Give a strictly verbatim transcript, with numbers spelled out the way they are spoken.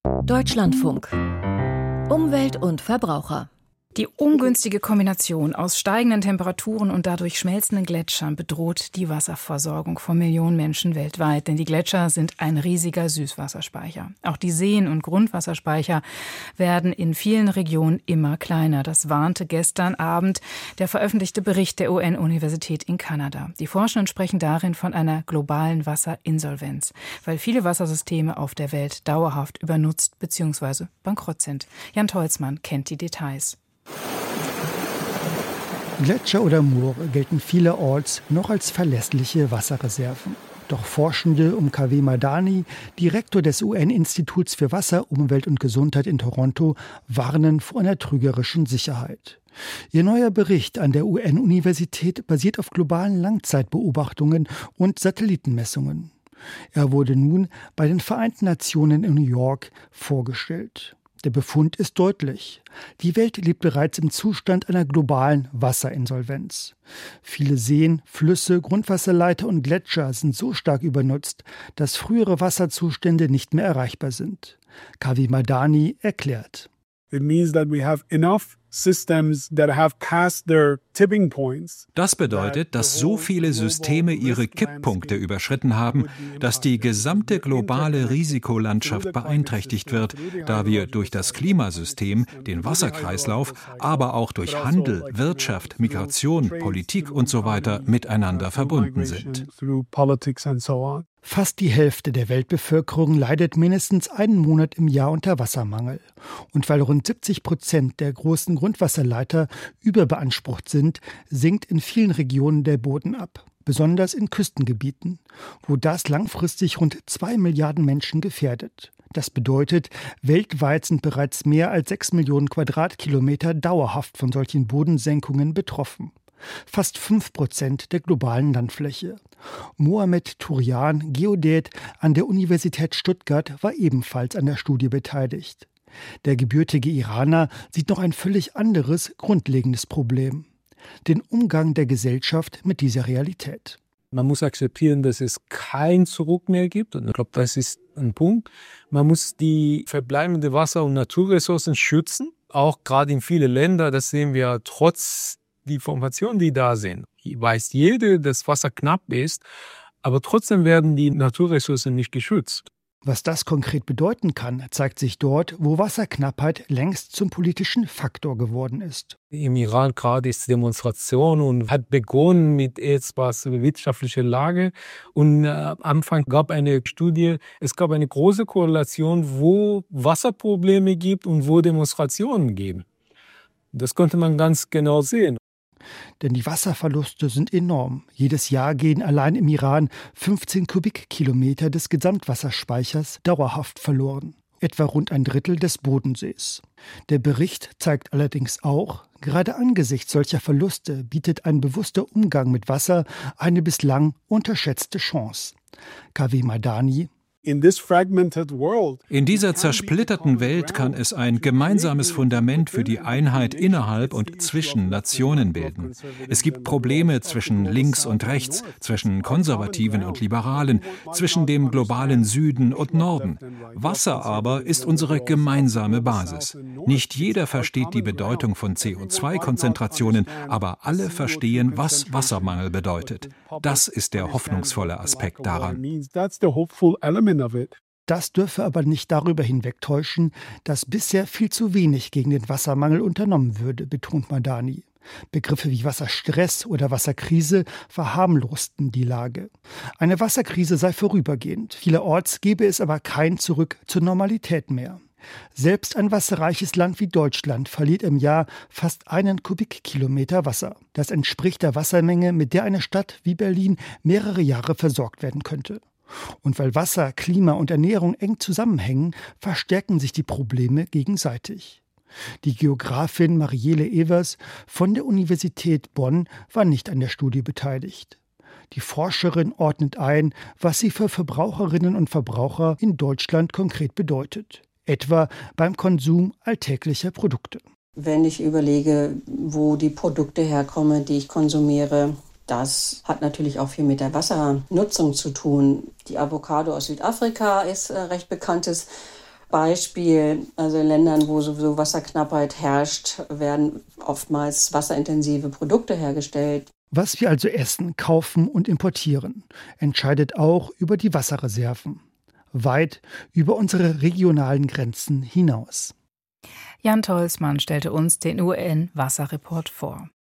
Deutschlandfunk. Umwelt und Verbraucher. Die ungünstige Kombination aus steigenden Temperaturen und dadurch schmelzenden Gletschern bedroht die Wasserversorgung von Millionen Menschen weltweit. Denn die Gletscher sind ein riesiger Süßwasserspeicher. Auch die Seen und Grundwasserspeicher werden in vielen Regionen immer kleiner. Das warnte gestern Abend der veröffentlichte Bericht der U N-Universität in Kanada. Die Forschenden sprechen darin von einer globalen Wasserinsolvenz, weil viele Wassersysteme auf der Welt dauerhaft übernutzt bzw. bankrott sind. Jan Tolzmann kennt die Details. Gletscher oder Moore gelten vielerorts noch als verlässliche Wasserreserven. Doch Forschende um Kaveh Madani, Direktor des U N-Instituts für Wasser, Umwelt und Gesundheit in Toronto, warnen vor einer trügerischen Sicherheit. Ihr neuer Bericht an der U N-Universität basiert auf globalen Langzeitbeobachtungen und Satellitenmessungen. Er wurde nun bei den Vereinten Nationen in New York vorgestellt. Der Befund ist deutlich. Die Welt lebt bereits im Zustand einer globalen Wasserinsolvenz. Viele Seen, Flüsse, Grundwasserleiter und Gletscher sind so stark übernutzt, dass frühere Wasserzustände nicht mehr erreichbar sind. Kaveh Madani erklärt. It means that we have enough systems that have passed their tipping points. Das bedeutet, dass so viele Systeme ihre Kipppunkte überschritten haben, dass die gesamte globale Risikolandschaft beeinträchtigt wird, da wir durch das Klimasystem, den Wasserkreislauf, aber auch durch Handel, Wirtschaft, Migration, Politik und so weiter miteinander verbunden sind. Fast die Hälfte der Weltbevölkerung leidet mindestens einen Monat im Jahr unter Wassermangel. Und weil rund siebzig Prozent der großen Grundwasserleiter überbeansprucht sind, sinkt in vielen Regionen der Boden ab. Besonders in Küstengebieten, wo das langfristig rund zwei Milliarden Menschen gefährdet. Das bedeutet, weltweit sind bereits mehr als sechs Millionen Quadratkilometer dauerhaft von solchen Bodensenkungen betroffen. Fast fünf Prozent der globalen Landfläche. Mohamed Turian, Geodät an der Universität Stuttgart, war ebenfalls an der Studie beteiligt. Der gebürtige Iraner sieht noch ein völlig anderes, grundlegendes Problem: den Umgang der Gesellschaft mit dieser Realität. Man muss akzeptieren, dass es kein Zurück mehr gibt. Und ich glaube, das ist ein Punkt. Man muss die verbleibenden Wasser- und Naturressourcen schützen. Auch gerade in vielen Ländern, das sehen wir trotz die Informationen, die da sind. Weiß jeder, dass Wasser knapp ist, aber trotzdem werden die Naturressourcen nicht geschützt. Was das konkret bedeuten kann, zeigt sich dort, wo Wasserknappheit längst zum politischen Faktor geworden ist. Im Iran gerade ist Demonstration und hat begonnen mit etwas wirtschaftlicher Lage. Und äh, am Anfang gab es eine Studie, es gab eine große Korrelation, wo Wasserprobleme gibt und wo Demonstrationen geben. Das konnte man ganz genau sehen. Denn die Wasserverluste sind enorm. Jedes Jahr gehen allein im Iran fünfzehn Kubikkilometer des Gesamtwasserspeichers dauerhaft verloren. Etwa rund ein Drittel des Bodensees. Der Bericht zeigt allerdings auch, gerade angesichts solcher Verluste bietet ein bewusster Umgang mit Wasser eine bislang unterschätzte Chance. Kaveh Madani: In dieser zersplitterten Welt kann es ein gemeinsames Fundament für die Einheit innerhalb und zwischen Nationen bilden. Es gibt Probleme zwischen links und rechts, zwischen Konservativen und Liberalen, zwischen dem globalen Süden und Norden. Wasser aber ist unsere gemeinsame Basis. Nicht jeder versteht die Bedeutung von C O zwei Konzentrationen, aber alle verstehen, was Wassermangel bedeutet. Das ist der hoffnungsvolle Aspekt daran. Das dürfe aber nicht darüber hinwegtäuschen, dass bisher viel zu wenig gegen den Wassermangel unternommen würde, betont Madani. Begriffe wie Wasserstress oder Wasserkrise verharmlosten die Lage. Eine Wasserkrise sei vorübergehend. Vielerorts gebe es aber kein Zurück zur Normalität mehr. Selbst ein wasserreiches Land wie Deutschland verliert im Jahr fast einen Kubikkilometer Wasser. Das entspricht der Wassermenge, mit der eine Stadt wie Berlin mehrere Jahre versorgt werden könnte. Und weil Wasser, Klima und Ernährung eng zusammenhängen, verstärken sich die Probleme gegenseitig. Die Geografin Marielle Evers von der Universität Bonn war nicht an der Studie beteiligt. Die Forscherin ordnet ein, was sie für Verbraucherinnen und Verbraucher in Deutschland konkret bedeutet. Etwa beim Konsum alltäglicher Produkte. Wenn ich überlege, wo die Produkte herkommen, die ich konsumiere, das hat natürlich auch viel mit der Wassernutzung zu tun. Die Avocado aus Südafrika ist äh, recht bekanntes Beispiel, also in Ländern, wo sowieso Wasserknappheit herrscht, werden oftmals wasserintensive Produkte hergestellt. Was wir also essen, kaufen und importieren, entscheidet auch über die Wasserreserven. Weit über unsere regionalen Grenzen hinaus. Jan Tolsmann stellte uns den U N-Wasserreport vor.